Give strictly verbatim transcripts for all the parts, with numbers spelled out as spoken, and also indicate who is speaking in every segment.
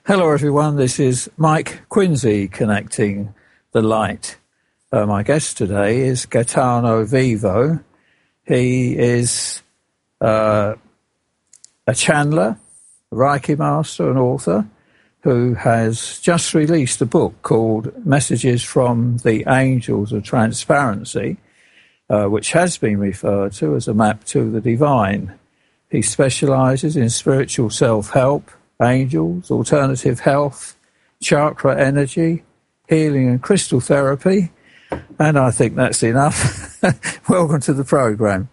Speaker 1: Hello, everyone. This is Mike Quincy connecting the light. Uh, my guest today is Gaetano Vivo. He is uh, a channeler, a Reiki master, and author who has just released a book called Messages from the Angels of Transparency, uh, which has been referred to as a map to the divine. He specializes in spiritual self-help, angels, alternative health, chakra energy, healing and crystal therapy. And I think that's enough. Welcome to the program.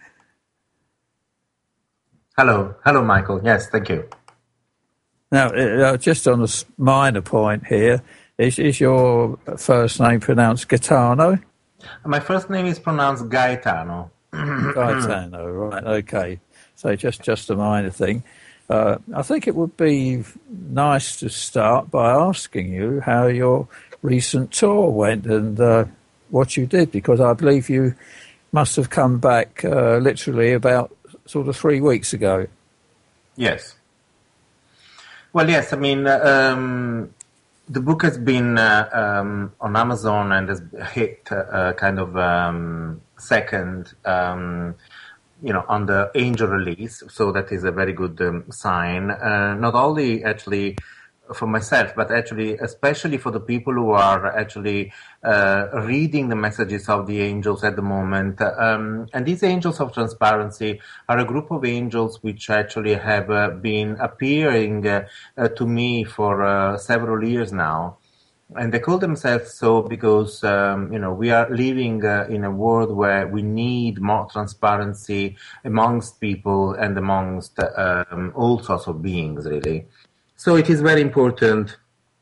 Speaker 2: Hello. Hello, Michael. Yes, thank you.
Speaker 1: Now, uh, just on a minor point here, is, is your first name pronounced Gaetano?
Speaker 2: My first name is pronounced Gaetano.
Speaker 1: Gaetano, right, okay. So just, just a minor thing. Uh, I think it would be nice to start by asking you how your recent tour went and uh, what you did, because I believe you must have come back uh, literally about sort of three weeks ago.
Speaker 2: Yes. Well, yes, I mean, um, the book has been uh, um, on Amazon and has hit uh, kind of um, second, um, you know, on the angel release. So that is a very good um, sign. Uh, not only actually for myself, but actually especially for the people who are actually uh, reading the messages of the angels at the moment. Um, and these angels of transparency are a group of angels which actually have uh, been appearing uh, uh, to me for uh, several years now. And they call themselves so because, um, you know, we are living uh, in a world where we need more transparency amongst people and amongst um, all sorts of beings, really. So it is very important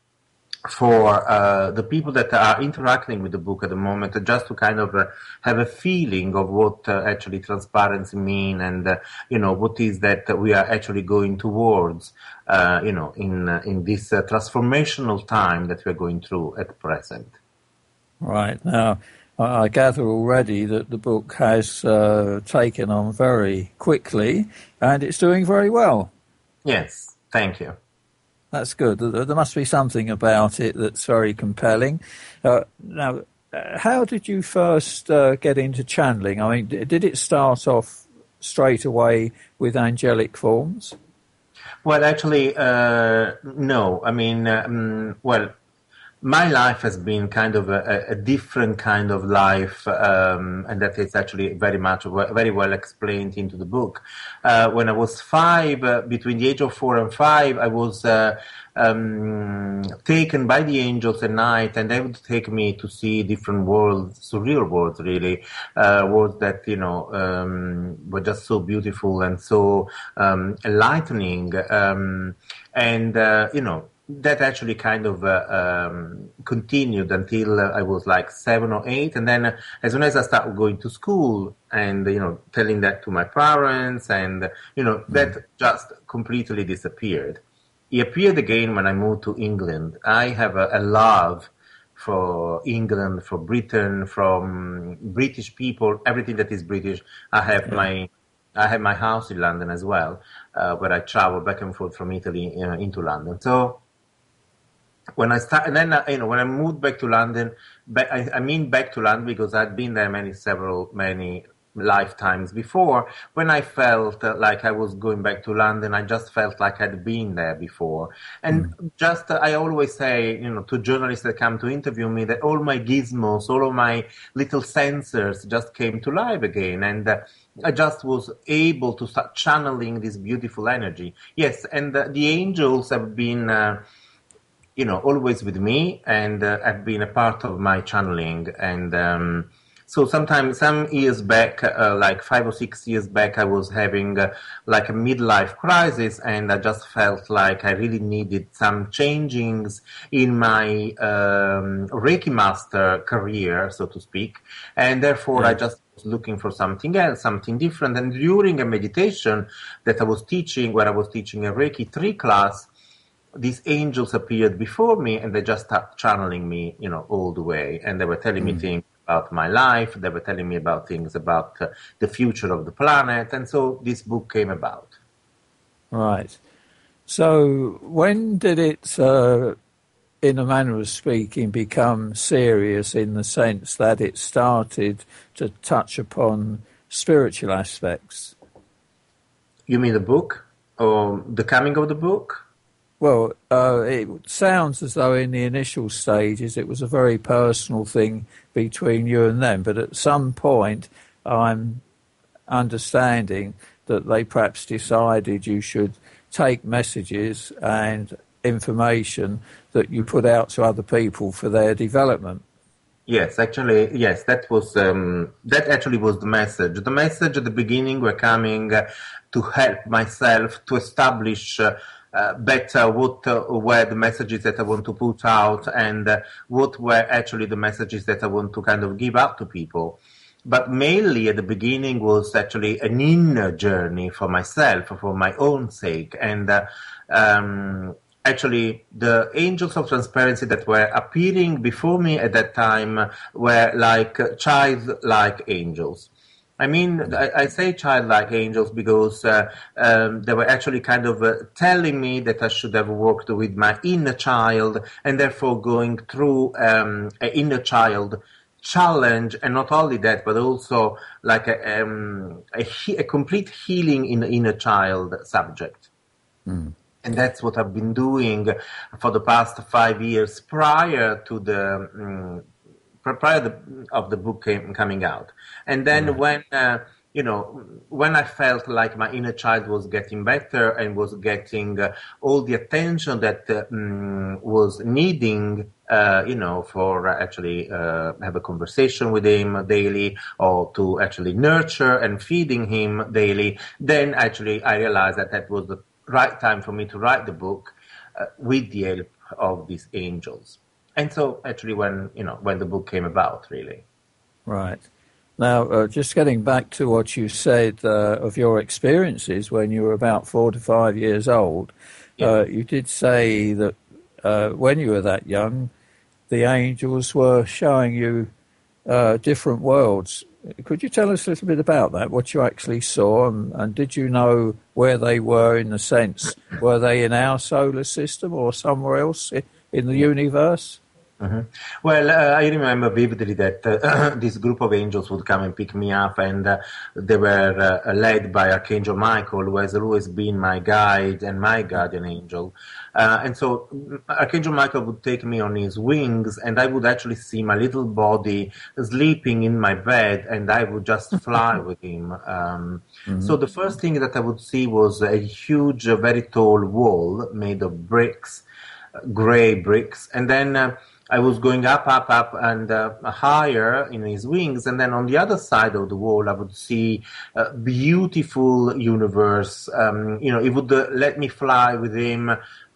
Speaker 2: for uh, the people that are interacting with the book at the moment just to kind of uh, have a feeling of what uh, actually transparency mean and, uh, you know, what is that we are actually going towards, uh, you know, in uh, in this uh, transformational time that we're going through at present.
Speaker 1: Right. Now, I gather already that the book has uh, taken on very quickly and it's doing very well.
Speaker 2: Yes, thank you.
Speaker 1: That's good. There must be something about it that's very compelling. Uh, now, how did you first uh, get into channeling? I mean, did it start off straight away with angelic forms?
Speaker 2: Well, actually, uh, no. I mean, um, well, my life has been kind of a, a different kind of life, um, and that is actually very much, very well explained into the book. Uh, when I was five, uh, between the age of four and five, I was uh, um, taken by the angels at night, and they would take me to see different worlds, surreal worlds, really, uh, worlds that, you know, um, were just so beautiful and so um, enlightening, um, and, uh, you know, that actually kind of uh, um, continued until uh, I was like seven or eight. And then uh, as soon as I started going to school and, you know, telling that to my parents and, you know, mm-hmm. that just completely disappeared. It appeared again when I moved to England. I have a, a love for England, for Britain, from British people, everything that is British. I have yeah. my... I have my house in London as well, uh, where I travel back and forth from Italy uh, into London. So when I start, and then uh, you know, when I moved back to London, back, I, I mean back to London because I'd been there many, several, many lifetimes before. When I felt uh, like I was going back to London, I just felt like I'd been there before. And mm. just, uh, I always say, you know, to journalists that come to interview me, that all my gizmos, all of my little sensors just came to life again, and uh, I just was able to start channeling this beautiful energy. Yes, and uh, the angels have been, uh, you know, always with me, and uh, have been a part of my channeling. And um, so sometimes, some years back, uh, like five or six years back, I was having uh, like a midlife crisis, and I just felt like I really needed some changings in my um, Reiki master career, so to speak. And therefore, yeah. I just was looking for something else, something different. And during a meditation that I was teaching, where I was teaching a Reiki three class, these angels appeared before me, and they just started channeling me, you know, all the way. And they were telling mm. me things about my life. They were telling me about things about uh, the future of the planet. And so this book came about.
Speaker 1: Right. So when did it, uh, in a manner of speaking, become serious in the sense that it started to touch upon spiritual aspects?
Speaker 2: You mean the book or the coming of the book?
Speaker 1: Well, uh, it sounds as though in the initial stages it was a very personal thing between you and them, but at some point I'm understanding that they perhaps decided you should take messages and information that you put out to other people for their development.
Speaker 2: Yes, actually, yes, that was um, that actually was the message. The message at the beginning were coming uh, to help myself to establish uh, uh, better what uh, were the messages that I want to put out, and uh, what were actually the messages that I want to kind of give out to people. But mainly at the beginning was actually an inner journey for myself, for my own sake. And uh, um, actually the angels of transparency that were appearing before me at that time were like childlike angels. I mean, I, I say childlike angels because uh, um, they were actually kind of uh, telling me that I should have worked with my inner child, and therefore going through um, an inner child challenge, and not only that, but also like a, um, a, he- a complete healing in the inner child subject.
Speaker 1: Mm.
Speaker 2: And that's what I've been doing for the past five years prior to the um, prior the, of the book came, coming out. And then
Speaker 1: Right.
Speaker 2: when uh, you know, when I felt like my inner child was getting better and was getting uh, all the attention that uh, um, was needing, uh, you know, for uh, actually uh, have a conversation with him daily, or to actually nurture and feeding him daily, then actually I realized that that was the right time for me to write the book uh, with the help of these angels. And so actually when, you know, when the book came about, really.
Speaker 1: Right. Now, uh, just getting back to what you said uh, of your experiences when you were about four to five years old,
Speaker 2: Yeah.
Speaker 1: uh, you did say that uh, when you were that young, the angels were showing you uh, different worlds. Could you tell us a little bit about that, what you actually saw, and, and did you know where they were in the sense, were they in our solar system or somewhere else in the universe?
Speaker 2: Mm-hmm. Well, uh, I remember vividly that uh, this group of angels would come and pick me up, and uh, they were uh, led by Archangel Michael, who has always been my guide and my guardian angel. Uh, and so Archangel Michael would take me on his wings, and I would actually see my little body sleeping in my bed, and I would just fly with him. Um, mm-hmm. So the first thing that I would see was a huge, uh, very tall wall made of bricks, uh, gray bricks, and then uh, I was going up, up, up, and uh, higher in his wings, and then on the other side of the wall, I would see a beautiful universe. Um, you know, he would uh, let me fly with him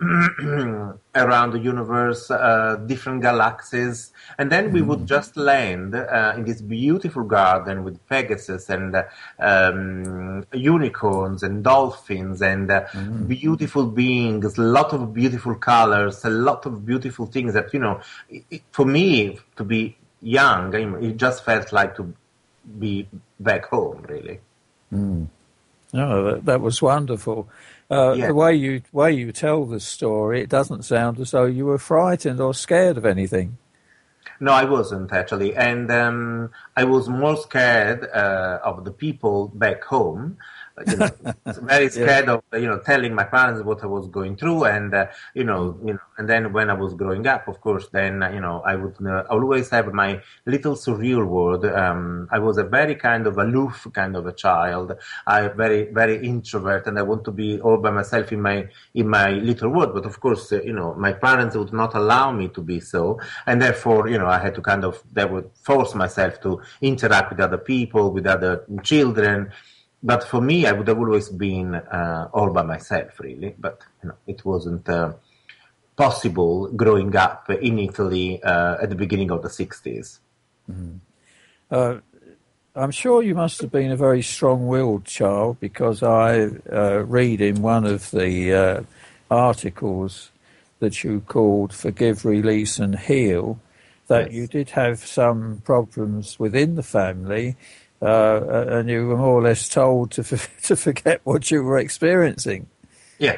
Speaker 2: around the universe, uh, different galaxies, and then we would just land uh, in this beautiful garden with Pegasus and uh, um, unicorns and dolphins and uh, mm. beautiful beings, a lot of beautiful colors, a lot of beautiful things that, you know, it, it, for me, to be young, it just felt like to be back home, really.
Speaker 1: Mm. Oh, that, that was wonderful. Uh, yeah. The way you way you tell the story, it doesn't sound as though you were frightened or scared of anything.
Speaker 2: No, I wasn't actually, and um, I was more scared uh, of the people back home. You know, very scared yeah. of you know telling my parents what I was going through, and uh, you know, you know, and then when I was growing up, of course, then you know I would uh, always have my little surreal world. Um, I was a very kind of aloof kind of a child. I very very introvert, and I want to be all by myself in my in my little world. But of course, uh, you know, my parents would not allow me to be so, and therefore, you know, I had to kind of they would force myself to interact with other people, with other children. But for me, I would have always been uh, all by myself, really. But you know, it wasn't uh, possible growing up in Italy uh, at the beginning of the sixties.
Speaker 1: Mm-hmm. Uh, I'm sure you must have been a very strong-willed child, because I uh, read in one of the uh, articles that you called Forgive, Release and Heal that yes. you did have some problems within the family. Uh, and you were more or less told to to forget what you were experiencing.
Speaker 2: Yes,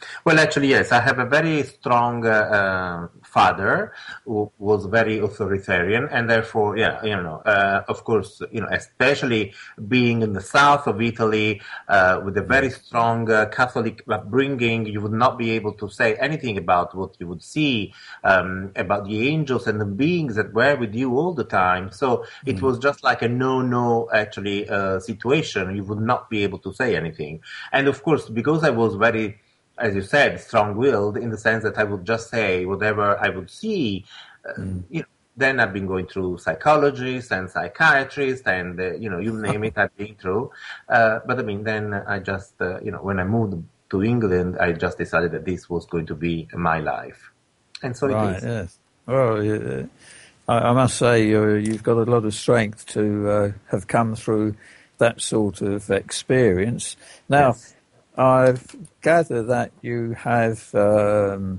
Speaker 2: Well, actually, yes. I have a very strong uh, uh, father who was very authoritarian, and therefore, yeah, you know, uh, of course, you know, especially being in the south of Italy uh, with a very strong uh, Catholic upbringing, you would not be able to say anything about what you would see, um, about the angels and the beings that were with you all the time. So it was just like a no-no, actually, uh, situation. You would not be able to say anything. And of course, because I was very, as you said, strong-willed in the sense that I would just say whatever I would see. Uh,
Speaker 1: Mm.
Speaker 2: you know, then I've been going through psychologists and psychiatrists, and uh, you know, you name it, I've been through. Uh, but I mean, then I just, uh, you know, when I moved to England, I just decided that this was going to be my life, and so
Speaker 1: Right,
Speaker 2: it is.
Speaker 1: yes. Well, uh, I, I must say uh, you've got a lot of strength to uh, have come through that sort of experience. Now,
Speaker 2: Yes.
Speaker 1: I've gathered that you have um,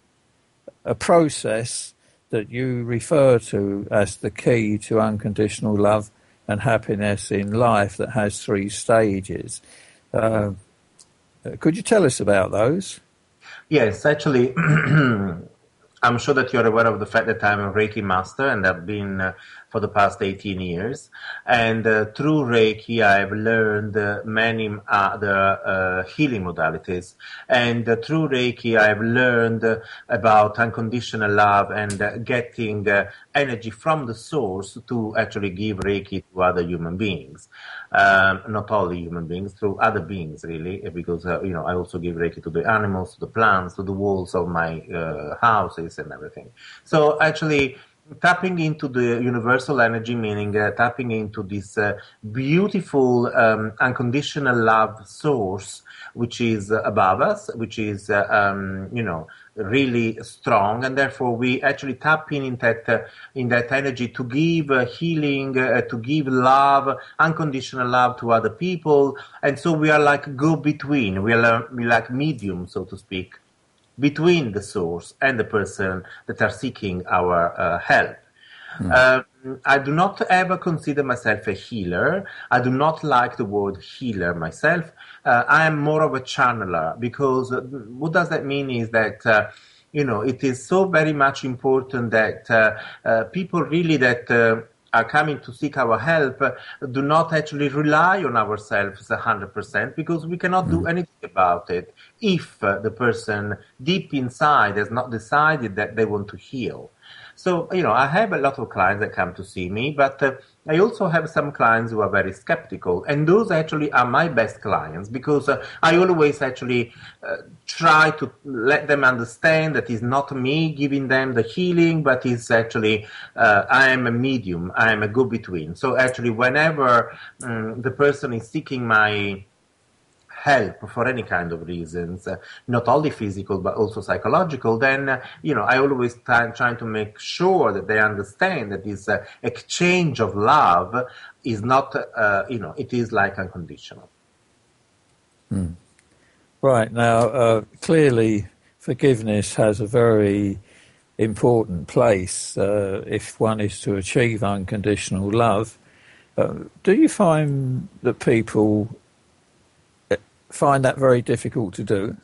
Speaker 1: a process that you refer to as the key to unconditional love and happiness in life that has three stages. Uh, could you tell us about those?
Speaker 2: Yes, actually, I'm sure that you're aware of the fact that I'm a Reiki master, and I've been uh, for the past eighteen years. And uh, through Reiki, I've learned uh, many other uh, healing modalities. And uh, through Reiki, I've learned uh, about unconditional love and uh, getting uh, energy from the source to actually give Reiki to other human beings. Um, not only human beings, through other beings, really, because, uh, you know, I also give Reiki to the animals, to the plants, to the walls of my uh, houses and everything. So actually, tapping into the universal energy, meaning uh, tapping into this uh, beautiful um, unconditional love source, which is uh, above us, which is, uh, um, you know, really strong, and therefore we actually tap in in that uh, in that energy to give uh, healing, uh, to give love, unconditional love to other people, and so we are like go between. We are uh, we like medium, so to speak, between the source and the person that are seeking our uh, help. Um, I do not ever consider myself a healer. I do not like the word healer myself. Uh, I am more of a channeler, because uh, what does that mean is that, uh, you know, it is so very much important that uh, uh, people really that uh, are coming to seek our help uh, do not actually rely on ourselves one hundred percent, because we cannot do anything about it if uh, the person deep inside has not decided that they want to heal. So, you know, I have a lot of clients that come to see me, but uh, I also have some clients who are very skeptical, and those actually are my best clients, because uh, I always actually uh, try to let them understand that it's not me giving them the healing, but it's actually, uh, I am a medium, I am a go-between. So actually, whenever um, the person is seeking my help for any kind of reasons, uh, not only physical but also psychological, then, uh, you know, I always try trying to make sure that they understand that this uh, exchange of love is not, uh, you know, it is like unconditional.
Speaker 1: Mm. Right. Now, uh, clearly, forgiveness has a very important place uh, if one is to achieve unconditional love. Uh, do you find that people find that very difficult to do?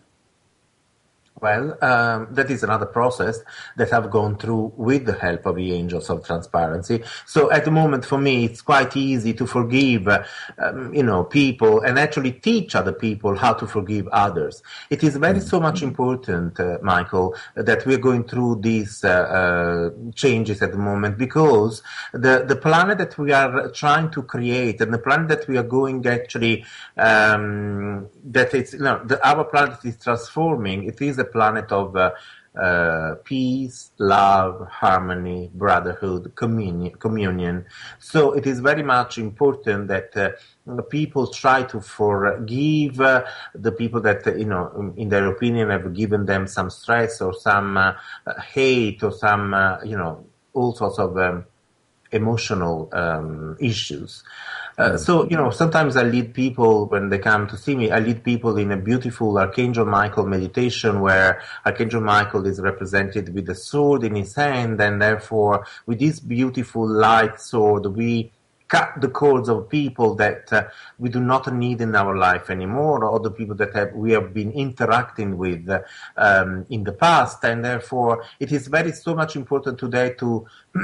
Speaker 2: Well, um, that is another process that I've gone through with the help of the Angels of Transparency. So at the moment, for me, it's quite easy to forgive, uh, um, you know, people, and actually teach other people how to forgive others. It is very so much important, uh, Michael, that we're going through these uh, uh, changes at the moment, because the, the planet that we are trying to create, and the planet that we are going actually, um, that it's, you know, the, our planet is transforming. It is a planet of uh, uh, peace, love, harmony, brotherhood, communion, communion. So it is very much important that uh, people try to forgive uh, the people that, uh, you know, in their opinion, have given them some stress or some uh, hate or some, uh, you know, all sorts of um, emotional um, issues. Uh, so, you know, sometimes I lead people, when they come to see me, I lead people in a beautiful Archangel Michael meditation, where Archangel Michael is represented with a sword in his hand, and therefore with this beautiful light sword we cut the cords of people that uh, we do not need in our life anymore, or the people that have, we have been interacting with uh, um, in the past. And therefore, it is very so much important today to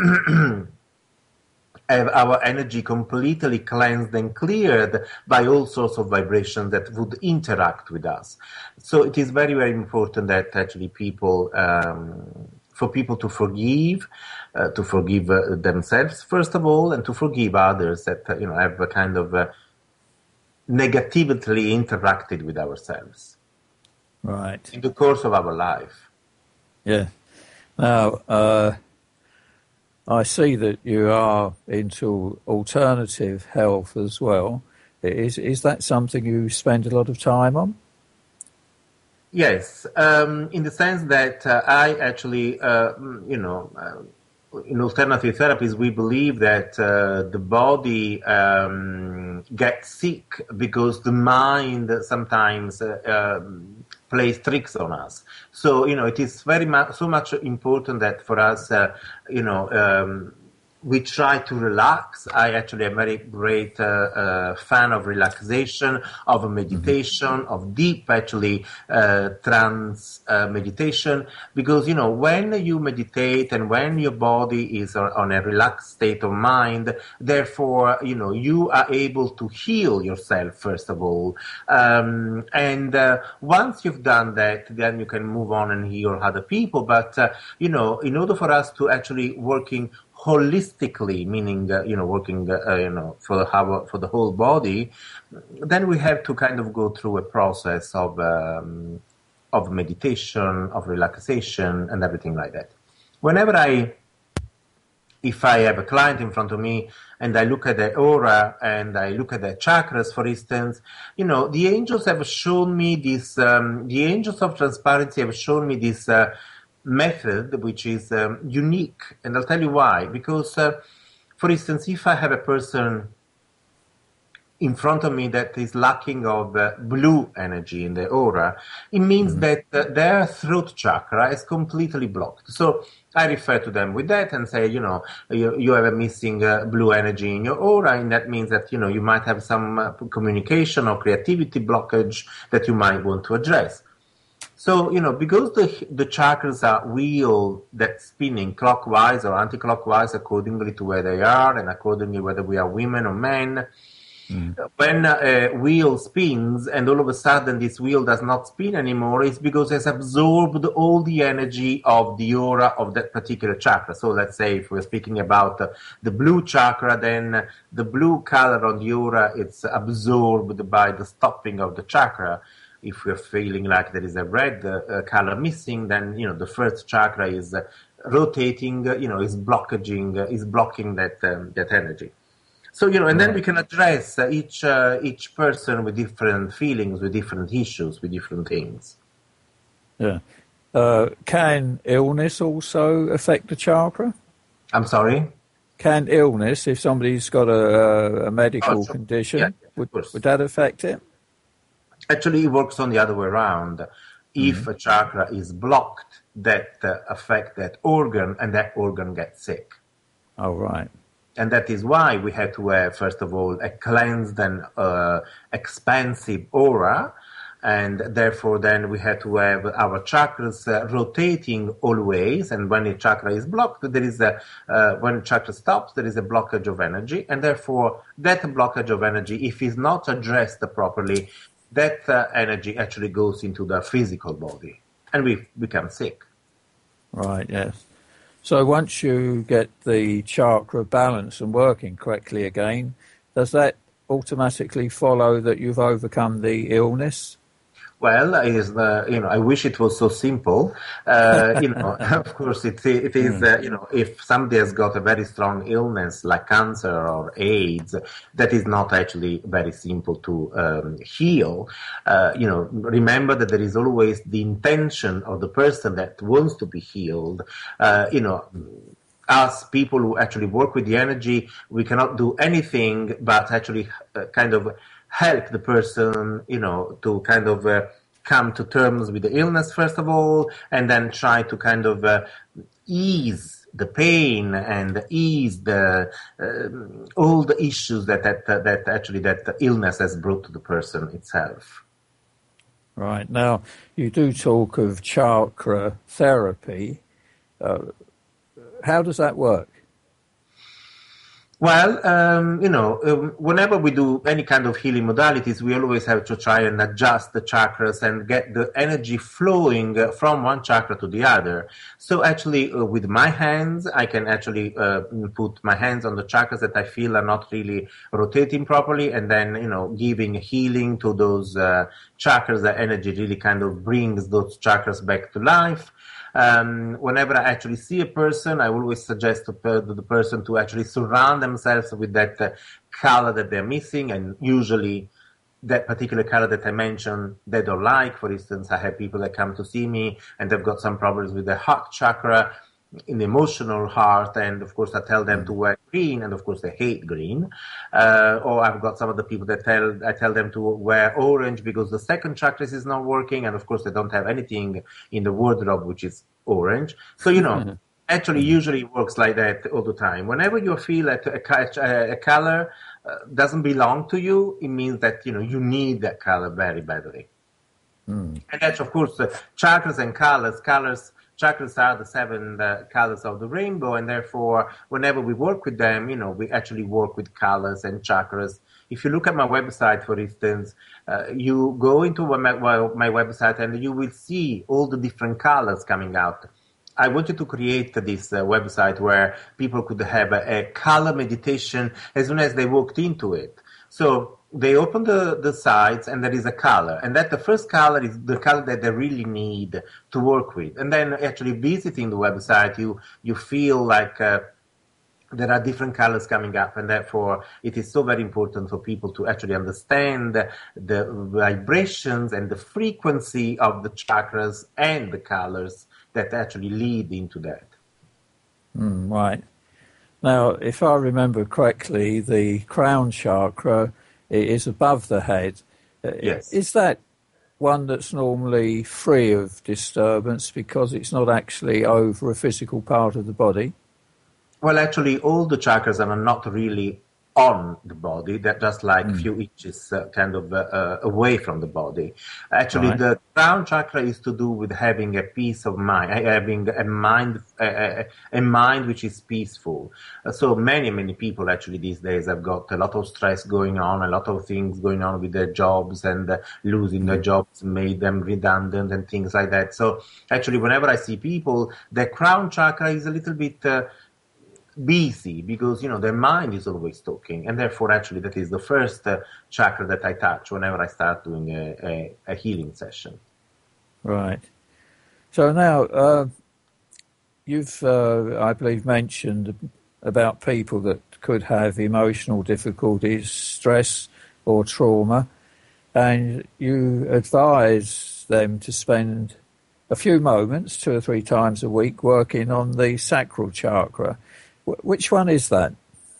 Speaker 2: have our energy completely cleansed and cleared by all sorts of vibrations that would interact with us. So it is very, very important that actually people, um, for people to forgive, uh, to forgive uh, themselves, first of all, and to forgive others that, uh, you know, have a kind of uh, negatively interacted with ourselves.
Speaker 1: Right.
Speaker 2: In the course of our life.
Speaker 1: Yeah. Now, uh, I see that you are into alternative health as well. Is is that something you spend a lot of time on?
Speaker 2: Yes, um, in the sense that uh, I actually, uh, you know, uh, in alternative therapies, we believe that uh, the body um, gets sick because the mind sometimes uh, um, plays tricks on us. So, you know, it is very much, so much important that for us, uh, you know, um, we try to relax. I actually am a very great uh, uh, fan of relaxation, of meditation, mm-hmm. of deep, actually, uh, trance uh, meditation. Because, you know, when you meditate and when your body is on, on a relaxed state of mind, therefore, you know, you are able to heal yourself, first of all. Um, and uh, once you've done that, then you can move on and heal other people. But, uh, you know, in order for us to actually working holistically, meaning uh, you know working uh, you know for the how, for the whole body, then we have to kind of go through a process of um, of meditation, of relaxation, and everything like that. Whenever I, if I have a client in front of me and I look at the aura and I look at the chakras, for instance, you know the angels have shown me this. Um, the angels of transparency have shown me this. Uh, method which is um, unique, and I'll tell you why. Because uh, for instance, if I have a person in front of me that is lacking of uh, blue energy in the aura, it means mm-hmm. that uh, their throat chakra is completely blocked. So I refer to them with that and say, you know, you, you have a missing uh, blue energy in your aura, and that means that, you know, you might have some uh, communication or creativity blockage that you might want to address. So, you know, because the the chakras are wheel that's spinning clockwise or anti-clockwise accordingly to where they are and accordingly whether we are women or men, mm. when a wheel spins and all of a sudden this wheel does not spin anymore, it's because it's absorbed all the energy of the aura of that particular chakra. So let's say if we're speaking about uh, the blue chakra, then the blue color on the aura, it's absorbed by the stopping of the chakra. If we're feeling like there is a red uh, color missing, then, you know, the first chakra is uh, rotating, uh, you know, is blockaging, uh, is blocking that um, that energy. So, you know, and right. then we can address uh, each uh, each person with different feelings, with different issues, with different things.
Speaker 1: Yeah. Uh, can illness also affect the chakra?
Speaker 2: I'm sorry?
Speaker 1: Can illness, if somebody's got a, a medical oh, sure. condition, yeah, would, would that affect it?
Speaker 2: Actually, it works on the other way around. If mm-hmm. a chakra is blocked, that uh, affects that organ, and that organ gets sick.
Speaker 1: Oh, right.
Speaker 2: And that is why we have to have, first of all, a cleansed and uh, expansive aura, and therefore then we have to have our chakras uh, rotating always, and when a chakra is blocked, there is a, uh, when chakra stops, there is a blockage of energy, and therefore that blockage of energy, if it's not addressed properly, that uh, energy actually goes into the physical body, and we become sick.
Speaker 1: Right, yes. So once you get the chakra balance and working correctly again, does that automatically follow that you've overcome the illness?
Speaker 2: Well, is the you know I wish it was so simple. Uh, you know, of course, it it is. Uh, you know, if somebody has got a very strong illness like cancer or AIDS, that is not actually very simple to um, heal. Uh, you know, remember that there is always the intention of the person that wants to be healed. Uh, you know. Us people who actually work with the energy, we cannot do anything but actually uh, kind of help the person, you know, to kind of uh, come to terms with the illness first of all, and then try to kind of uh, ease the pain and ease the uh, all the issues that that that actually that the illness has brought to the person itself.
Speaker 1: Right. Now, you do talk of chakra therapy. Uh, how does that work?
Speaker 2: Well, um, you know, um, whenever we do any kind of healing modalities, we always have to try and adjust the chakras and get the energy flowing uh, from one chakra to the other. So actually, uh, with my hands, I can actually uh, put my hands on the chakras that I feel are not really rotating properly, and then, you know, giving healing to those uh, chakras. The energy really kind of brings those chakras back to life. Um, whenever I actually see a person, I always suggest to the person to actually surround themselves with that uh, color that they're missing, and usually that particular color that I mentioned, they don't like. For instance, I have people that come to see me and they've got some problems with the heart chakra, in the emotional heart, and of course I tell them to wear green, and of course they hate green. Uh, or I've got some of the people that tell I tell them to wear orange because the second chakra is not working, and of course they don't have anything in the wardrobe which is orange. So you know, mm-hmm. actually, usually it works like that all the time. Whenever you feel that a, a, a color uh, doesn't belong to you, it means that you know you need that color very badly. Mm. And that's of course uh, chakras and colors. Colors. Chakras are the seven uh, colors of the rainbow, and therefore, whenever we work with them, you know, we actually work with colors and chakras. If you look at my website, for instance, uh, you go into my, my website and you will see all the different colors coming out. I wanted to create this uh, website where people could have a, a color meditation as soon as they walked into it. So they open the, the sites and there is a color, and that the first color is the color that they really need to work with. And then actually visiting the website, you you feel like uh, there are different colors coming up, and therefore it is so very important for people to actually understand the, the vibrations and the frequency of the chakras and the colors that actually lead into that.
Speaker 1: Mm, right. Now, if I remember correctly, the crown chakra is above the head.
Speaker 2: Yes.
Speaker 1: Is that one that's normally free of disturbance because it's not actually over a physical part of the body?
Speaker 2: Well, actually, all the chakras are not really on the body. They're just like mm. a few inches uh, kind of uh, uh, away from the body. Actually, right. The crown chakra is to do with having a peace of mind, having a mind, a, a mind which is peaceful. Uh, so many, many people actually these days have got a lot of stress going on, a lot of things going on with their jobs, and uh, losing mm. their jobs made them redundant and things like that. So actually, whenever I see people, the crown chakra is a little bit uh, busy because, you know, their mind is always talking, and therefore actually that is the first uh, chakra that I touch whenever I start doing a, a, a healing session.
Speaker 1: Right. So now uh, you've, uh, I believe, mentioned about people that could have emotional difficulties, stress or trauma, and you advise them to spend a few moments, two or three times a week, working on the sacral chakra. Which one is that?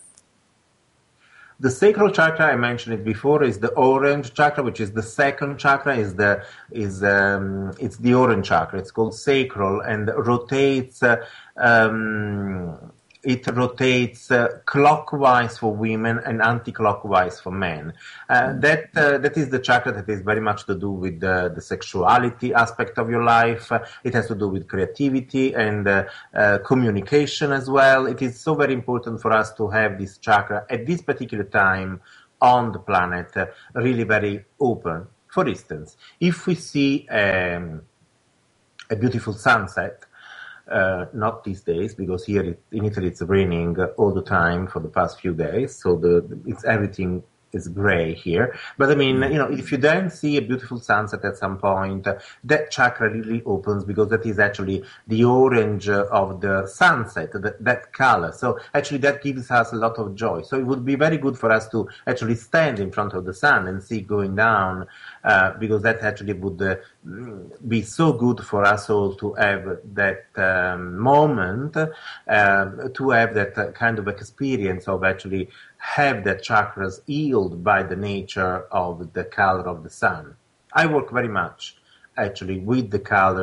Speaker 2: The sacral chakra, I mentioned it before, is the orange chakra, which is the second chakra. Is the is um, it's the orange chakra. It's called sacral and rotates. Uh, um, it rotates uh, clockwise for women and anti-clockwise for men. Uh, that uh, that is the chakra that is very much to do with the, the sexuality aspect of your life. Uh, it has to do with creativity and uh, uh, communication as well. It is so very important for us to have this chakra at this particular time on the planet uh, really very open. For instance, if we see um, a beautiful sunset, Uh, not these days, because here it, in Italy it's raining all the time for the past few days, so the it's everything is gray here. But I mean, you know, if you then see a beautiful sunset at some point, uh, that chakra really opens, because that is actually the orange uh, of the sunset, that, that color. So actually that gives us a lot of joy. So it would be very good for us to actually stand in front of the sun and see it going down, uh, because that actually would uh, be so good for us all to have that um, moment, uh, to have that uh, kind of experience of actually have the chakras healed by the nature of the color of the sun. I work very much actually with the colors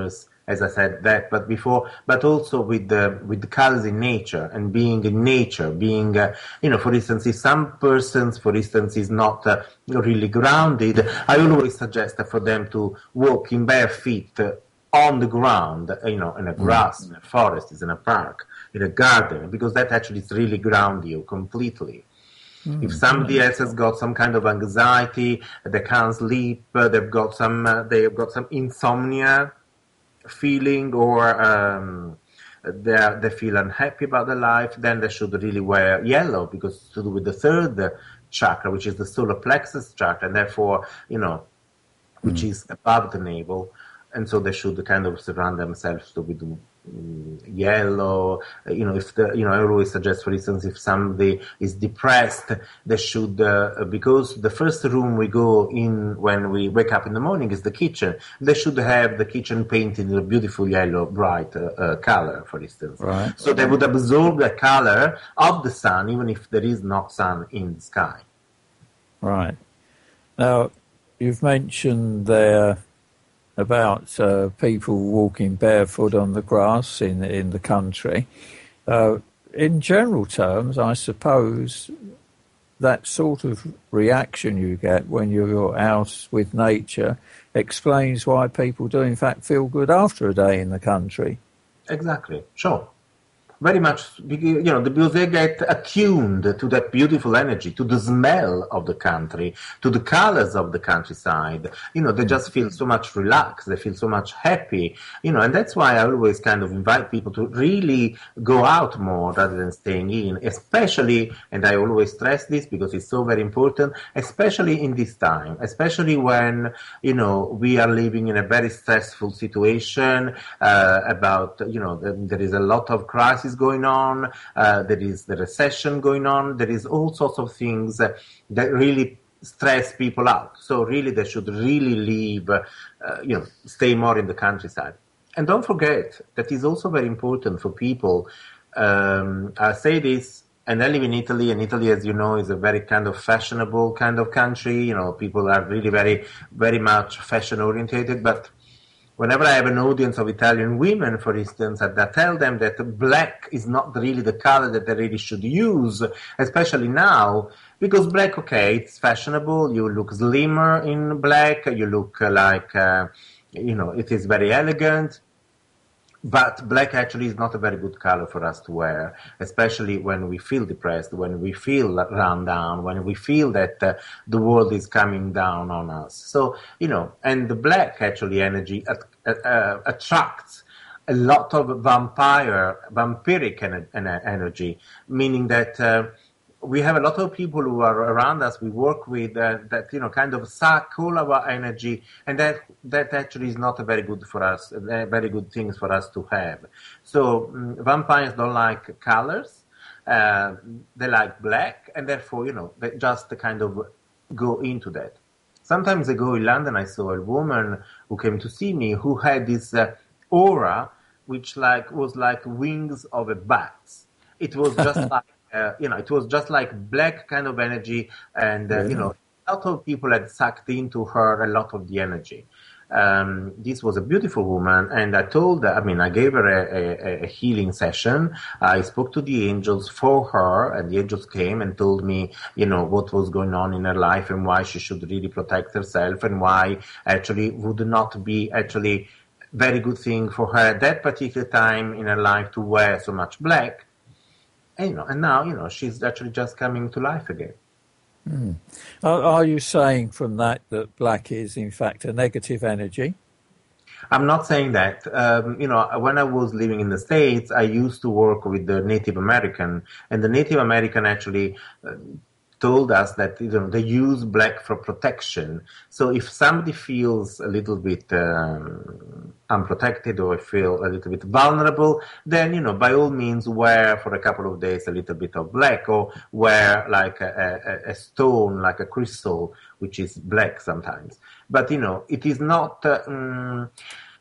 Speaker 2: as I said that, but before, but also with the with the colors in nature and being in nature, being, uh, you know, for instance, if some persons, for instance, is not uh, really grounded, I always suggest for them to walk in bare feet uh, on the ground, you know, in a grass, mm. in a forest, in a park, in a garden, because that actually really ground you completely. Mm, if somebody else has got some kind of anxiety, they can't sleep, uh, they've got some, uh, they've got some insomnia feeling, or um, they they feel unhappy about their life, then they should really wear yellow, because it's to do with the third chakra, which is the solar plexus chakra, and therefore, you know, which mm. is above the navel, and so they should kind of surround themselves to with yellow. You know, if the, you know, I always suggest, for instance, if somebody is depressed, they should, uh, because the first room we go in when we wake up in the morning is the kitchen, they should have the kitchen painted in a beautiful yellow, bright uh, uh, color, for instance.
Speaker 1: Right.
Speaker 2: So they would absorb the color of the sun, even if there is not sun in the sky.
Speaker 1: Right. Now, you've mentioned there about uh, people walking barefoot on the grass in in the country. Uh, in general terms, I suppose that sort of reaction you get when you're out with nature explains why people do in fact feel good after a day in the country.
Speaker 2: Exactly, sure. Very much, you know, because they get attuned to that beautiful energy, to the smell of the country, to the colors of the countryside. You know, they just feel so much relaxed, they feel so much happy, you know, and that's why I always kind of invite people to really go out more rather than staying in, especially, and I always stress this because it's so very important, especially in this time, especially when, you know, we are living in a very stressful situation uh, about, you know, there is a lot of crisis going on, uh, there is the recession going on, there is all sorts of things uh, that really stress people out. So really they should really leave, uh, uh, you know, stay more in the countryside. And don't forget that is also very important for people. Um, I say this, and I live in Italy, and Italy, as you know, is a very kind of fashionable kind of country. You know, people are really very, very much fashion orientated, but whenever I have an audience of Italian women, for instance, I tell them that black is not really the color that they really should use, especially now, because black, okay, it's fashionable, you look slimmer in black, you look like, uh, you know, it is very elegant, but black actually is not a very good color for us to wear, especially when we feel depressed, when we feel run down, when we feel that uh, the world is coming down on us. So, you know, and the black actually energy at, uh, attracts a lot of vampire, vampiric en- en- energy, meaning that uh, we have a lot of people who are around us, we work with, uh, that, you know, kind of suck all our energy, and that that actually is not a very good for us, a very good things for us to have. So um, vampires don't like colors, uh, they like black, and therefore, you know, they just kind of go into that. Sometimes ago in London, I saw a woman who came to see me who had this uh, aura, which like was like wings of a bat. It was just like, Uh, you know, it was just like black kind of energy, and, uh, yeah. you know, a lot of people had sucked into her a lot of the energy. Um, this was a beautiful woman, and I told her, I mean, I gave her a, a, a healing session. I spoke to the angels for her, and the angels came and told me, you know, what was going on in her life and why she should really protect herself, and why actually would not be actually very good thing for her at that particular time in her life to wear so much black. And, you know, and now, you know, she's actually just coming to life again.
Speaker 1: Mm. Are, are you saying from that that black is, in fact, a negative energy?
Speaker 2: I'm not saying that. Um, you know, when I was living in the States, I used to work with the Native American, and the Native American actually uh, told us that, you know, they use black for protection. So if somebody feels a little bit um, unprotected or feel a little bit vulnerable, then, you know, by all means wear for a couple of days a little bit of black, or wear like a, a, a stone, like a crystal, which is black sometimes. But, you know, it is not... Uh, um,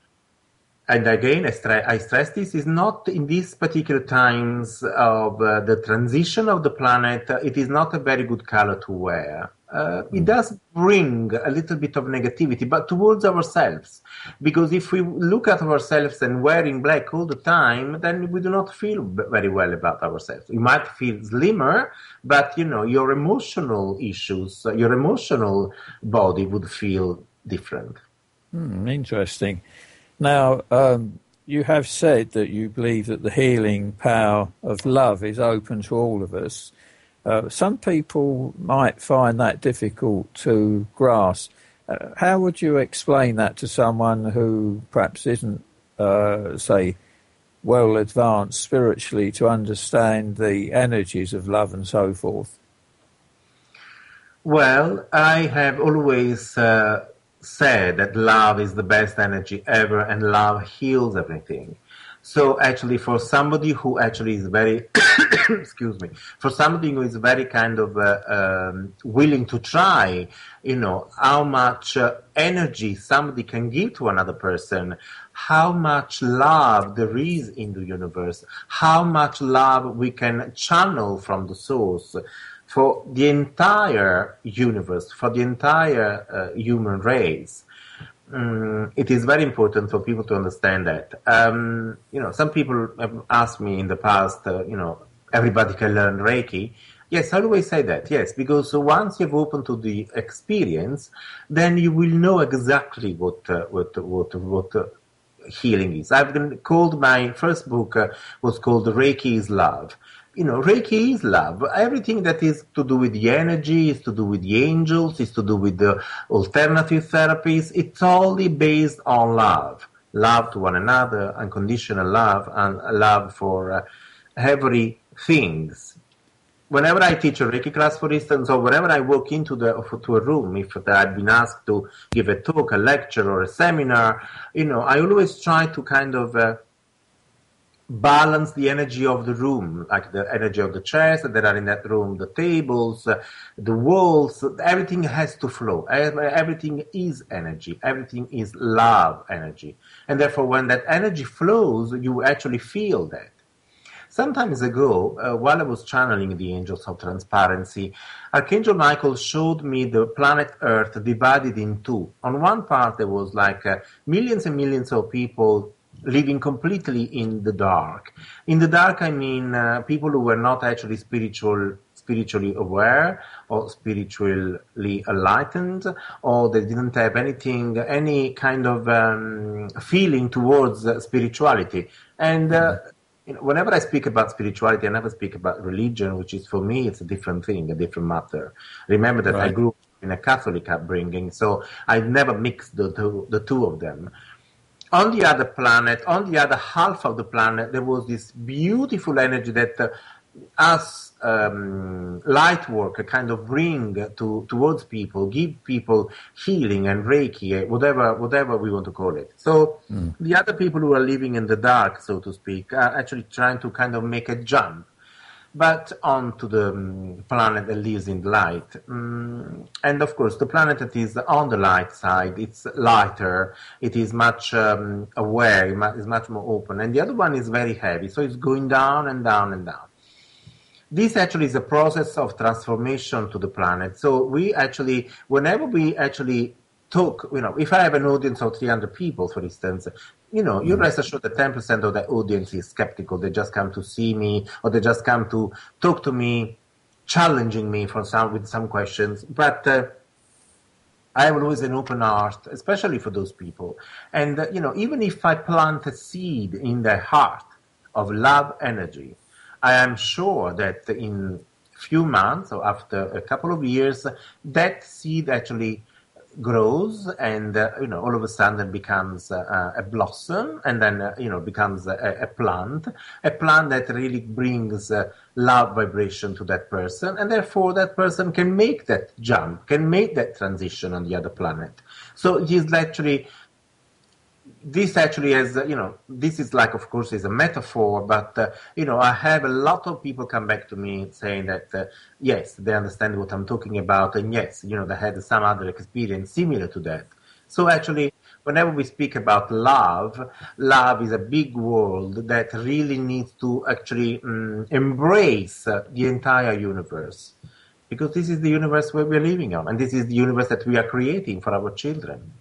Speaker 2: And again, I, stre- I stress this, is not in these particular times of uh, the transition of the planet, uh, it is not a very good color to wear. uh, it does bring a little bit of negativity, but towards ourselves. Because if we look at ourselves and wearing black all the time, then we do not feel very well about ourselves. You might feel slimmer, but you know, your emotional issues, your emotional body would feel different.
Speaker 1: Hmm, interesting. Now, um, you have said that you believe that the healing power of love is open to all of us. Uh, some people might find that difficult to grasp. Uh, how would you explain that to someone who perhaps isn't, uh, say, well advanced spiritually to understand the energies of love and so forth?
Speaker 2: Well, I have always uh, said that love is the best energy ever and love heals everything. So actually for somebody who actually is very, excuse me, for somebody who is very kind of uh, um, willing to try, you know, how much uh, energy somebody can give to another person, how much love there is in the universe, how much love we can channel from the source for the entire universe, for the entire uh, human race. Mm, it is very important for people to understand that. Um, you know, some people have asked me in the past, uh, you know, everybody can learn Reiki. Yes, I always say that, yes, because once you've opened to the experience, then you will know exactly what, uh, what, what, what uh, healing is. I've been called, my first book uh, was called Reiki is Love. You know, Reiki is love. Everything that is to do with the energy, is to do with the angels, is to do with the alternative therapies. It's only based on love. Love to one another, unconditional love, and love for uh, everything. Whenever I teach a Reiki class, for instance, or whenever I walk into the to a room, if I've been asked to give a talk, a lecture, or a seminar, you know, I always try to kind of uh, balance the energy of the room, like the energy of the chairs that are in that room, the tables, uh, the walls, everything has to flow. Everything is energy. Everything is love energy. And therefore, when that energy flows, you actually feel that. Some time ago, uh, while I was channeling the angels of transparency, Archangel Michael showed me the planet Earth divided in two. On one part, there was like uh, millions and millions of people living completely in the dark. In the dark, I mean uh, people who were not actually spiritual, spiritually aware or spiritually enlightened, or they didn't have anything, any kind of um, feeling towards uh, spirituality. And uh, you know, whenever I speak about spirituality, I never speak about religion, which is for me, it's a different thing, a different matter. Remember that right. I grew up in a Catholic upbringing, so I never mixed the two, the two of them. On the other planet, on the other half of the planet, there was this beautiful energy that uh, us um, light work kind of bring to towards people, give people healing and Reiki, whatever whatever we want to call it. So mm. the other people who are living in the dark, so to speak, are actually trying to kind of make a jump, but onto the um, planet that lives in light. Um, and of course, the planet that is on the light side, it's lighter, it is much um, aware, it is much more open. And the other one is very heavy, so it's going down and down and down. This actually is a process of transformation to the planet. So we actually, whenever we actually talk, you know, if I have an audience of three hundred people, for instance, you know, you rest assured that ten percent of the audience is skeptical. They just come to see me, or they just come to talk to me, challenging me for some with some questions. But uh, I have always an open heart, especially for those people. And uh, you know, even if I plant a seed in their heart of love energy, I am sure that in a few months or after a couple of years, that seed actually grows and, uh, you know, all of a sudden becomes uh, a blossom and then, uh, you know, becomes a, a plant, a plant that really brings uh, love vibration to that person. And therefore that person can make that jump, can make that transition on the other planet. So it is actually, this actually has, uh, you know, this is like, of course, is a metaphor, but, uh, you know, I have a lot of people come back to me saying that, uh, yes, they understand what I'm talking about, and yes, you know, they had some other experience similar to that. So actually, whenever we speak about love, love is a big world that really needs to actually um, embrace uh, the entire universe. because this is the universe where we're living on, and this is the universe that we are creating for our children.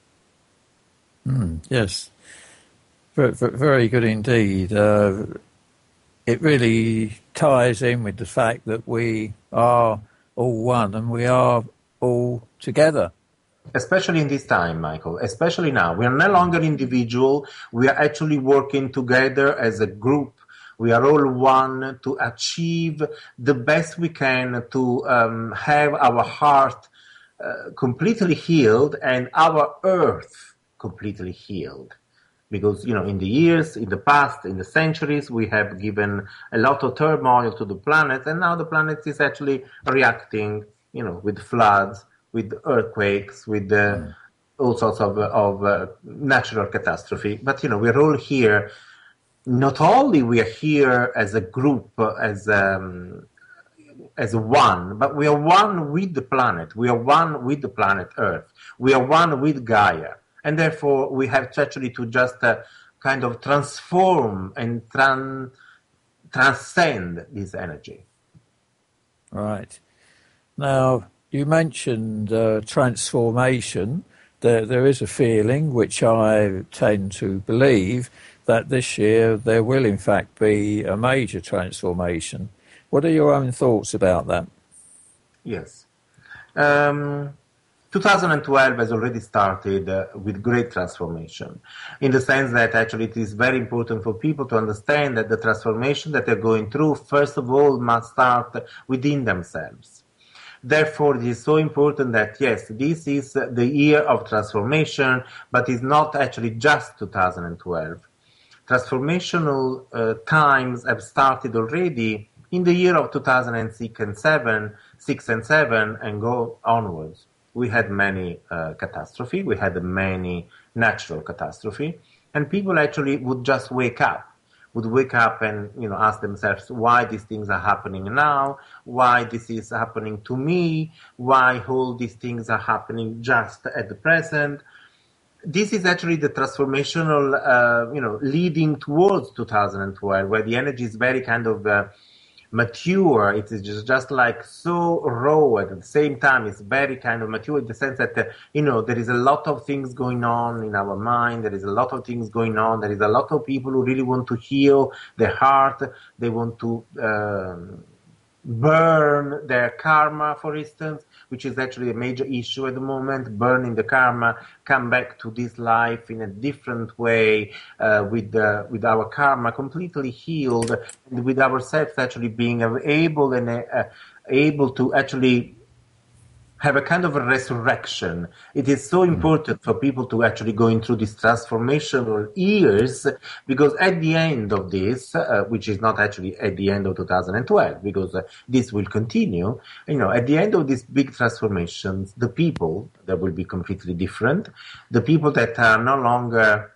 Speaker 1: Mm, yes, very, very good indeed. Uh, it really ties in with the fact that we are all one and we are all together.
Speaker 2: Especially in this time, Michael, especially now. We are no longer individual. We are actually working together as a group. We are all one to achieve the best we can to um, have our heart uh, completely healed and our earth completely healed. Because, you know, in the years, in the past, in the centuries, we have given a lot of turmoil to the planet, and now the planet is actually reacting, you know, with floods, with earthquakes, with uh, mm. all sorts of, of uh, natural catastrophe. But, you know, we're all here. Not only we are here as a group, as um, as one, but we are one with the planet. We are one with the planet Earth. We are one with Gaia. And therefore, we have to actually to just uh, kind of transform and tran- transcend this energy.
Speaker 1: Right. Now, you mentioned uh, transformation. There, there is a feeling, which I tend to believe, that this year there will in fact be a major transformation. What are your own thoughts about that?
Speaker 2: Yes. Um, twenty twelve has already started uh, with great transformation, in the sense that actually it is very important for people to understand that the transformation that they're going through, first of all, must start within themselves. Therefore, it is so important that, yes, this is the year of transformation, but it's not actually just two thousand twelve. Transformational uh, times have started already in the year of two thousand six and seven, six and seven, and go onwards. We had many uh, catastrophe, we had many natural catastrophe, and people actually would just wake up, would wake up and, you know, ask themselves why these things are happening now, why this is happening to me, why all these things are happening just at the present. This is actually the transformational, uh, you know, leading towards two thousand twelve, where the energy is very kind of uh, mature. It is just, just like so raw. At the same time, it's very kind of mature in the sense that, uh, you know, there is a lot of things going on in our mind. There is a lot of things going on. There is a lot of people who really want to heal their heart. They want to um, burn their karma, for instance, which is actually a major issue at the moment. Burning the karma, come back to this life in a different way, uh, with the, with our karma completely healed, and with ourselves actually being able and uh, able to actually have a kind of a resurrection. It is so important for people to actually go through these transformational years, because at the end of this, uh, which is not actually at the end of two thousand twelve, because uh, this will continue, you know, at the end of these big transformations, the people that will be completely different, the people that are no longer,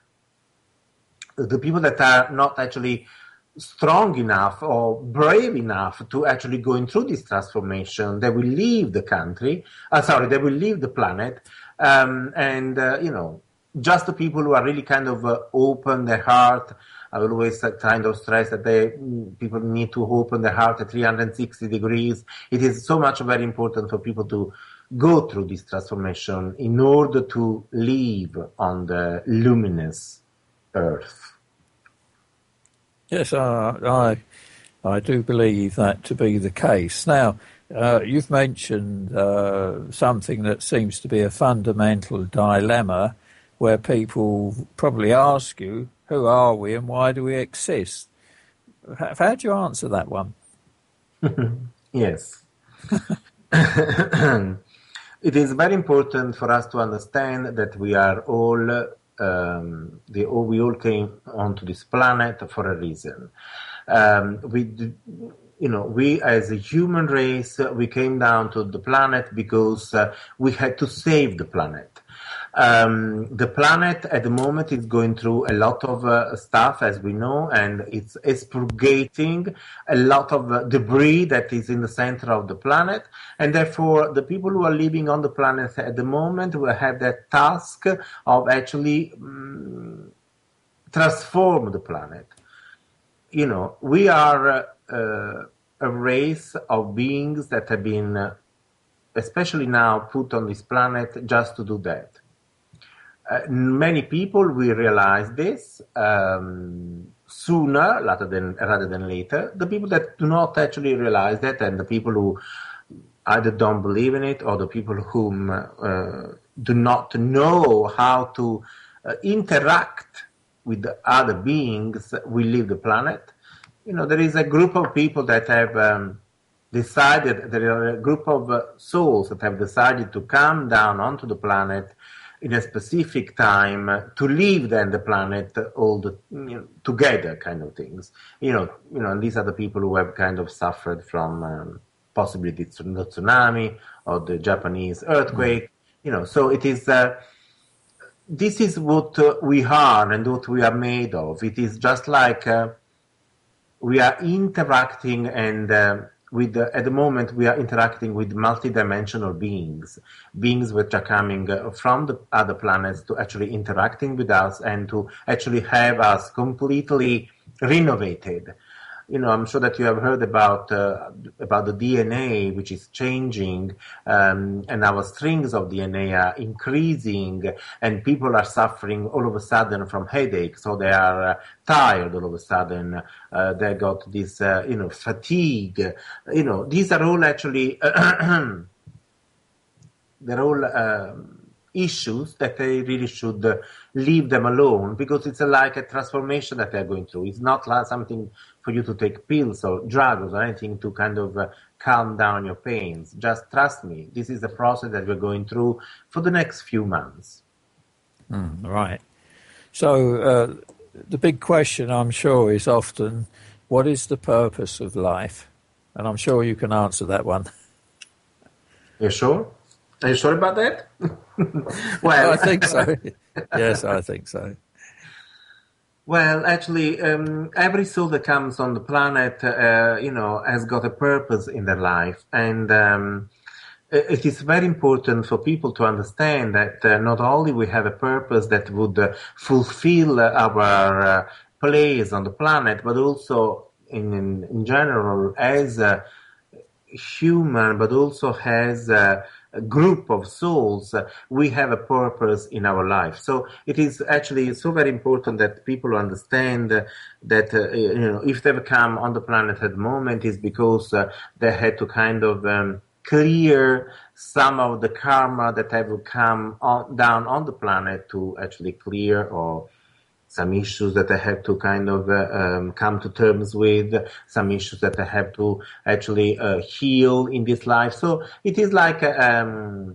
Speaker 2: the people that are not actually strong enough or brave enough to actually go through this transformation, they will leave the country, uh, sorry, they will leave the planet, um, and, uh, you know, just the people who are really kind of uh, open their heart. I will always uh, kind of stress that they, people need to open their heart at three hundred sixty degrees. It is so much very important for people to go through this transformation in order to live on the luminous earth.
Speaker 1: Yes, uh, I I do believe that to be the case. Now, uh, you've mentioned uh, something that seems to be a fundamental dilemma, where people probably ask you, who are we and why do we exist? How, how do you answer that one?
Speaker 2: Yes. It is very important for us to understand that we are all Um, they all, we all came onto this planet for a reason. Um, we, you know, we as a human race, uh, we came down to the planet because uh, we had to save the planet. Um, the planet at the moment is going through a lot of uh, stuff, as we know, and it's expurgating a lot of uh, debris that is in the center of the planet. And therefore, the people who are living on the planet at the moment will have that task of actually um, transform the planet. You know, we are uh, uh, a race of beings that have been, uh, especially now, put on this planet just to do that. Uh, many people will realize this um, sooner rather than, rather than later. The people that do not actually realize that, and the people who either don't believe in it, or the people whom uh, do not know how to uh, interact with the other beings, will leave the planet. You know, there is a group of people that have um, decided, there are a group of uh, souls that have decided to come down onto the planet in a specific time uh, to leave then the planet all the, you know, together, kind of things. You know, you know, and these are the people who have kind of suffered from um, possibly the tsunami or the Japanese earthquake. Mm. You know, so it is. Uh, this is what uh, we are and what we are made of. It is just like uh, we are interacting and. Uh, With the, at the moment, we are interacting with multidimensional beings, beings which are coming uh, from the other planets to actually interacting with us and to actually have us completely renovated. You know, I'm sure that you have heard about uh, about the D N A, which is changing, um, and our strings of D N A are increasing, and people are suffering all of a sudden from headaches, so they are uh, tired all of a sudden. Uh, they got this, uh, you know, fatigue. You know, these are all actually they're all um, issues that they really should uh, leave them alone, because it's a, like a transformation that they're going through. It's not like something for you to take pills or drugs or anything to kind of uh, calm down your pains. Just trust me, this is a process that we're going through for the next few months.
Speaker 1: Mm, right. So uh, the big question, I'm sure, is often, what is the purpose of life? And I'm sure you can answer that one.
Speaker 2: You sure? Are you sure about that? Well,
Speaker 1: I think so. Yes, I think so.
Speaker 2: Well, actually, um, every soul that comes on the planet, uh, you know, has got a purpose in their life. And um, it is very important for people to understand that uh, not only we have a purpose that would uh, fulfill our uh, place on the planet, but also in, in, in general as a human, but also as a, a group of souls, uh, we have a purpose in our life. So it is actually so very important that people understand uh, that, uh, you know, if they've come on the planet at the moment, is because uh, they had to kind of um, clear some of the karma that have come on, down on the planet to actually clear, or some issues that I have to kind of uh, um, come to terms with, some issues that I have to actually uh, heal in this life. So it is like a, um,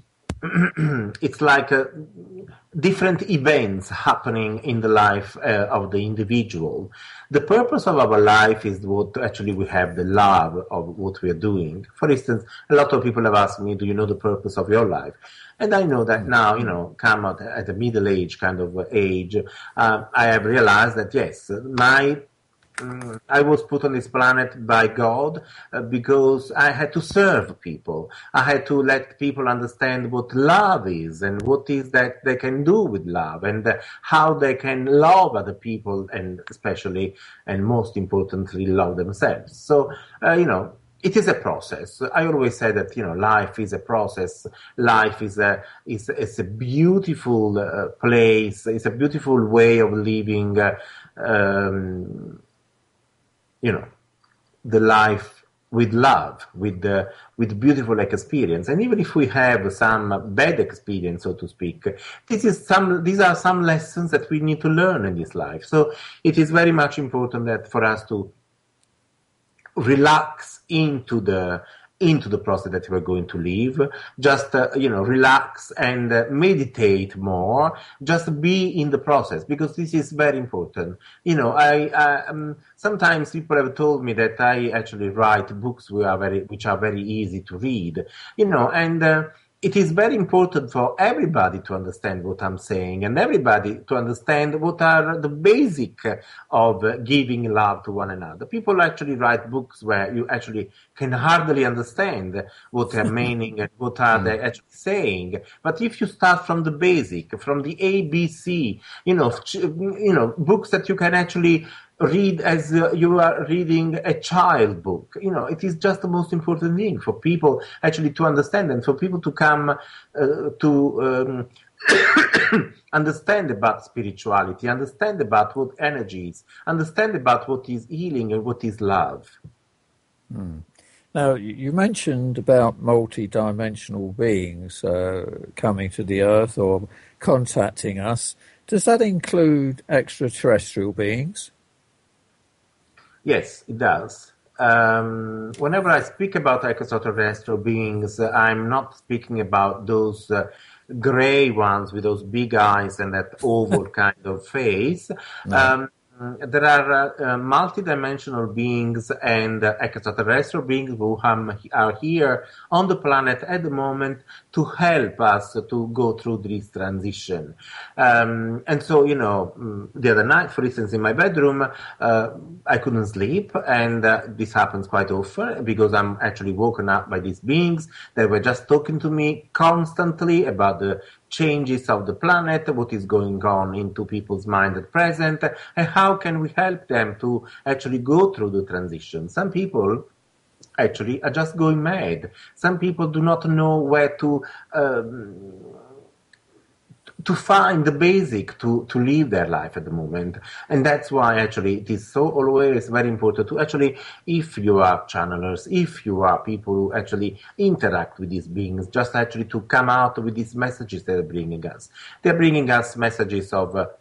Speaker 2: it's like a different events happening in the life uh, of the individual. The purpose of our life is what actually we have the love of what we are doing. For instance, a lot of people have asked me, do you know the purpose of your life? And I know that now, you know, come at, at a middle age kind of age, uh, I have realized that yes, my Um, I was put on this planet by God uh, because I had to serve people. I had to let people understand what love is and what is that they can do with love, and uh, how they can love other people, and especially and most importantly love themselves. So, uh, you know, it is a process. I always say that, you know, life is a process. Life is a is, is a beautiful uh, place. It's a beautiful way of living. Uh, um, you know, the life with love, with the, with beautiful experience. And even if we have some bad experience, so to speak, this is some, these are some lessons that we need to learn in this life. So it is very much important that for us to relax into the, into the process that we're going to live, just, uh, you know, relax and uh, meditate more, just be in the process, because this is very important. You know, I, I um, sometimes people have told me that I actually write books which are very, which are very easy to read, you know, and uh, it is very important for everybody to understand what I'm saying, and everybody to understand what are the basic of giving love to one another. People actually write books where you actually can hardly understand what they're meaning and what are they actually saying. But if you start from the basic, from the A B C, you know, you know, books that you can actually read as uh, you are reading a child book. You know, it is just the most important thing for people actually to understand and for people to come uh, to um, understand about spirituality, understand about what energy is, understand about what is healing and what is love.
Speaker 1: Mm. Now, you mentioned about multi-dimensional beings uh, coming to the Earth or contacting us. Does that include extraterrestrial beings?
Speaker 2: Yes, it does. Um, whenever I speak about extraterrestrial beings, uh, I'm not speaking about those uh, gray ones with those big eyes and that oval kind of face.
Speaker 1: No.
Speaker 2: Um, there are uh, uh, multidimensional beings and uh, extraterrestrial beings who um, are here on the planet at the moment to help us to go through this transition. Um, and so, you know, the other night, for instance, in my bedroom, uh, I couldn't sleep, and uh, this happens quite often because I'm actually woken up by these beings that were just talking to me constantly about the changes of the planet, what is going on into people's mind at present, and how can we help them to actually go through the transition. Some people actually are just going mad. Some people do not know where to um, to find the basic to, to live their life at the moment. And that's why actually it is so always very important to actually, if you are channelers, if you are people who actually interact with these beings, just actually to come out with these messages they're bringing us. They're bringing us messages of uh,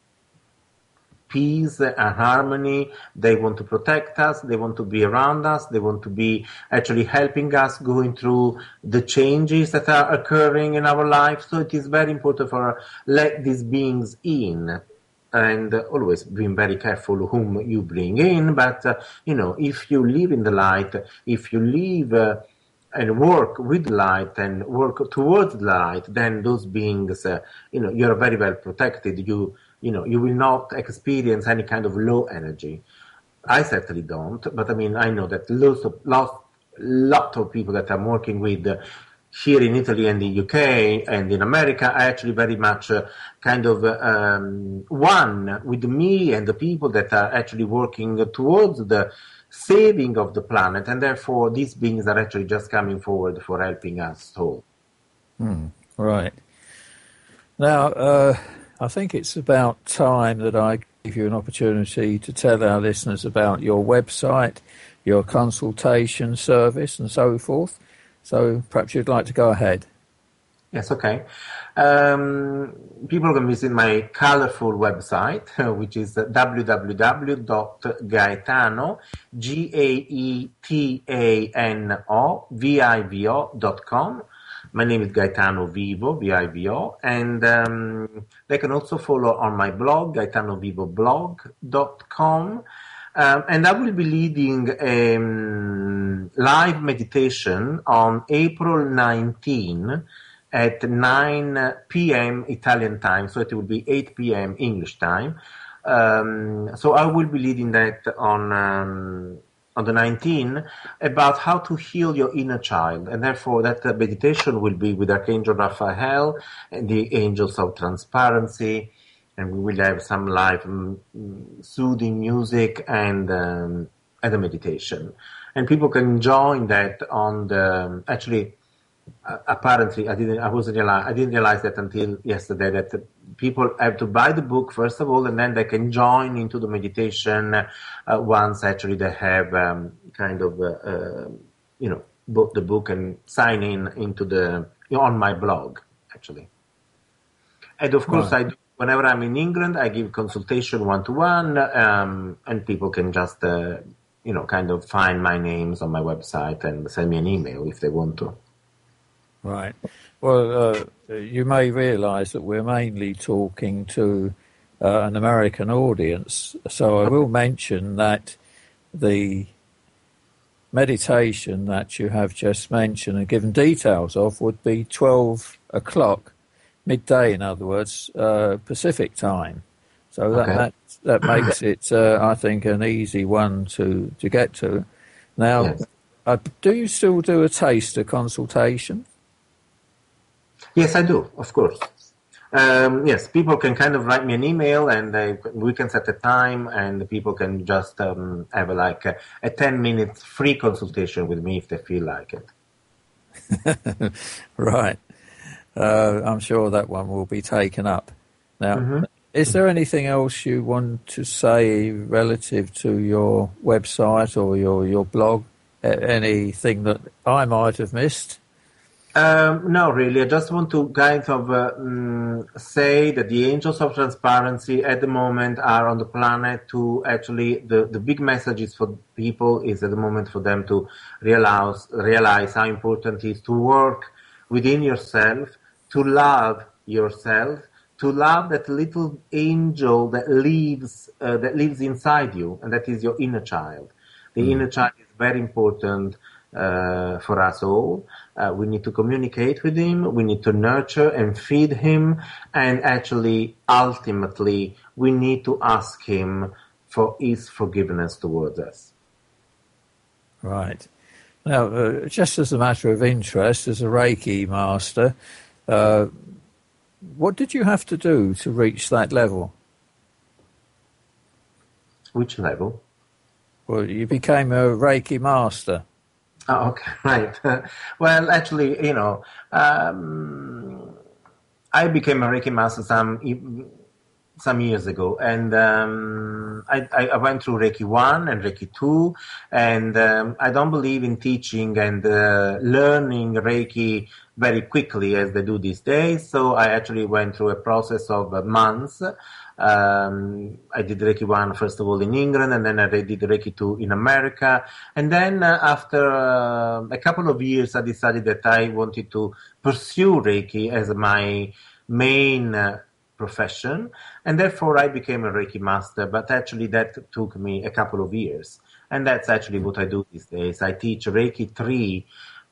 Speaker 2: peace and harmony. They want to protect us. They want to be around us. They want to be actually helping us going through the changes that are occurring in our life. So it is very important for let these beings in, and uh, always being very careful whom you bring in. But uh, you know, if you live in the light, if you live uh, and work with light and work towards the light, then those beings, uh, you know, you're very well protected. You You know, you will not experience any kind of low energy. I certainly don't, but I mean, I know that lots of, lots, lot of people that I'm working with uh, here in Italy and the U K and in America are actually very much uh, kind of uh, um, one with me and the people that are actually working towards the saving of the planet, and therefore these beings are actually just coming forward for helping us all.
Speaker 1: Hmm, right. Now, uh, I think it's about time that I give you an opportunity to tell our listeners about your website, your consultation service, and so forth. So perhaps you'd like to go ahead.
Speaker 2: Yes, okay. Um, people can visit my colorful website, which is w w w dot gaetano, G A E T A N O, V I V O dot com. My name is Gaetano Vivo, V I V O, and um, they can also follow on my blog, gaetano vivo blog dot com. Um, and I will be leading a um, live meditation on April nineteenth at nine p.m. Italian time, so it will be eight p.m. English time. Um, so I will be leading that on... Um, on the nineteenth, about how to heal your inner child. And therefore that uh, meditation will be with Archangel Raphael and the angels of transparency. And we will have some live um, soothing music and, um, and a meditation. And people can join that on the, actually, uh, apparently I didn't, I wasn't realize, I didn't realize that until yesterday that the people have to buy the book first of all, and then they can join into the meditation uh, once actually they have um, kind of, uh, uh, you know, bought the book and sign in into the, you know, on my blog, actually. And of course, right. I do, whenever I'm in England, I give consultation one-to-one, um, and people can just, uh, you know, kind of find my names on my website and send me an email if they want to.
Speaker 1: Right. Well, uh, you may realise that we're mainly talking to uh, an American audience, so I will mention that the meditation that you have just mentioned and given details of would be twelve o'clock, midday in other words, uh, Pacific time. So that
Speaker 2: okay.
Speaker 1: that, that makes it, uh, I think, an easy one to, to get to. Now, yes. uh, do you still do a taster consultation?
Speaker 2: Yes, I do, of course. Um, yes, people can kind of write me an email, and they, we can set a time, and the people can just um, have a, like a, a ten minutes free consultation with me if they feel like it.
Speaker 1: Right. Uh, I'm sure that one will be taken up. Now,
Speaker 2: Mm-hmm.
Speaker 1: is there anything else you want to say relative to your website or your, your blog? Anything that I might have missed?
Speaker 2: Um, no, really. I just want to kind of uh, um, say that the angels of transparency at the moment are on the planet to actually, the, the big message is for people is at the moment for them to realize, realize how important it is to work within yourself, to love yourself, to love that little angel that lives, uh, that lives inside you, and that is your inner child. The mm. inner child is very important uh, for us all. Uh, we need to communicate with him, we need to nurture and feed him, and actually, ultimately, we need to ask him for his forgiveness towards us.
Speaker 1: Right. Now, uh, just as a matter of interest, as a Reiki master, uh, what did you have to do to reach that level?
Speaker 2: Which level?
Speaker 1: Well, you became a Reiki master.
Speaker 2: Oh, okay, right. Well, actually, you know, um, I became a Reiki master some some years ago, and um, I, I went through Reiki one and Reiki two, and um, I don't believe in teaching and uh, learning Reiki very quickly as they do these days. So I actually went through a process of uh, months. Um, I did Reiki one, first of all, in England, and then I did Reiki two in America. And then uh, after uh, a couple of years, I decided that I wanted to pursue Reiki as my main uh, profession. And therefore, I became a Reiki master. But actually, that took me a couple of years. And that's actually what I do these days. I teach Reiki three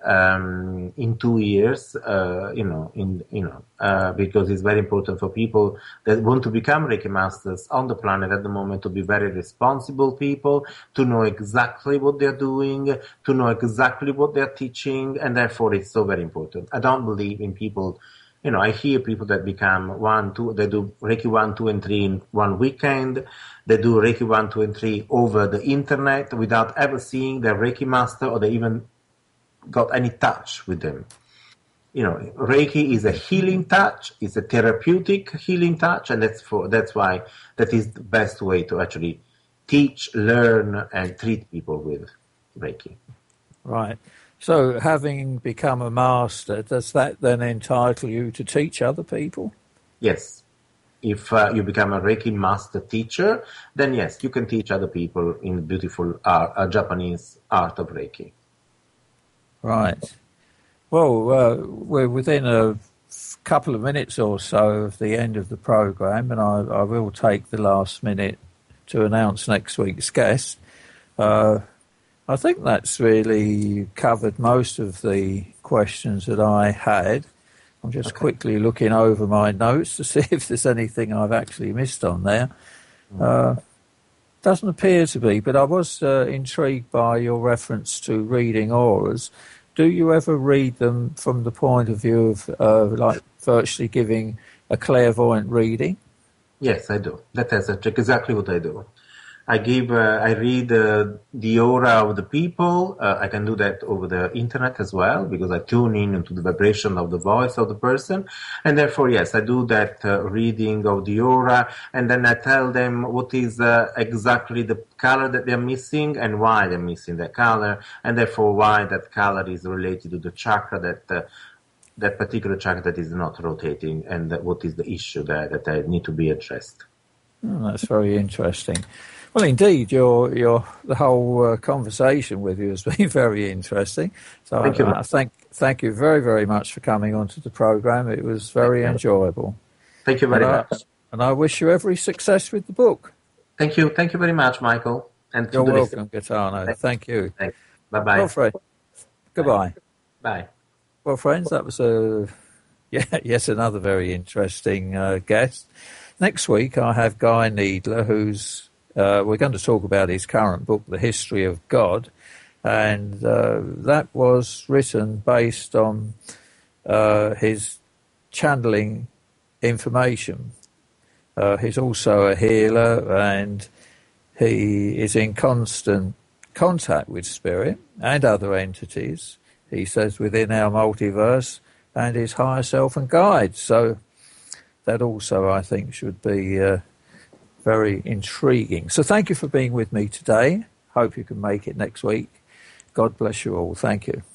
Speaker 2: Um, in two years, uh, you know, in you know, uh, because it's very important for people that want to become Reiki masters on the planet at the moment to be very responsible people, to know exactly what they're doing, to know exactly what they're teaching, and therefore it's so very important. I don't believe in people, you know, I hear people that become one, two, they do Reiki one, two, and three in one weekend. They do Reiki one, two, and three over the internet without ever seeing their Reiki master, or they even got any touch with them. You know, Reiki is a healing touch, it's a therapeutic healing touch, and that's for that's why that is the best way to actually teach, learn, and treat people with Reiki.
Speaker 1: Right. So having become a master, does that then entitle you to teach other people?
Speaker 2: Yes. If uh, you become a Reiki master teacher, then yes, you can teach other people in the beautiful art, uh, Japanese art of Reiki.
Speaker 1: Right. Well, uh, we're within a couple of minutes or so of the end of the program, and I, I will take the last minute to announce next week's guest. Uh, I think that's really covered most of the questions that I had. I'm just okay. quickly looking over my notes to see if there's anything I've actually missed on there. Uh, Doesn't appear to be, but I was uh, intrigued by your reference to reading auras. Do you ever read them from the point of view of uh, like virtually giving a clairvoyant reading?
Speaker 2: Yes, I do. That is exactly what I do. I give, uh, I read uh, the aura of the people. Uh, I can do that over the internet as well, because I tune in into the vibration of the voice of the person. And therefore, yes, I do that uh, reading of the aura, and then I tell them what is uh, exactly the color that they're missing and why they're missing that color, and therefore why that color is related to the chakra that uh, that particular chakra that is not rotating, and that what is the issue there that I need to be addressed.
Speaker 1: Oh, that's very interesting. Well, indeed, your your the whole uh, conversation with you has been very interesting. So
Speaker 2: thank
Speaker 1: I,
Speaker 2: you.
Speaker 1: I thank thank you very very much for coming onto the program. It was very
Speaker 2: thank
Speaker 1: enjoyable.
Speaker 2: Thank you very
Speaker 1: and
Speaker 2: much.
Speaker 1: I, and I wish you every success with the book.
Speaker 2: Thank you. Thank you very much, Michael. And
Speaker 1: you're welcome, Gaetano.
Speaker 2: Thank,
Speaker 1: thank you.
Speaker 2: Thank you. Bye bye.
Speaker 1: Well, friend, goodbye.
Speaker 2: Bye.
Speaker 1: Well, friends, that was a yeah, yes another very interesting uh, guest. Next week I have Guy Needler, who's Uh, we're going to talk about his current book, The History of God, and uh, that was written based on uh, his channeling information. Uh, he's also a healer, and he is in constant contact with spirit and other entities, he says, within our multiverse, and his higher self and guides. So that also, I think, should be uh, very intriguing. So thank you for being with me today. Hope you can make it next week. God bless you all. Thank you.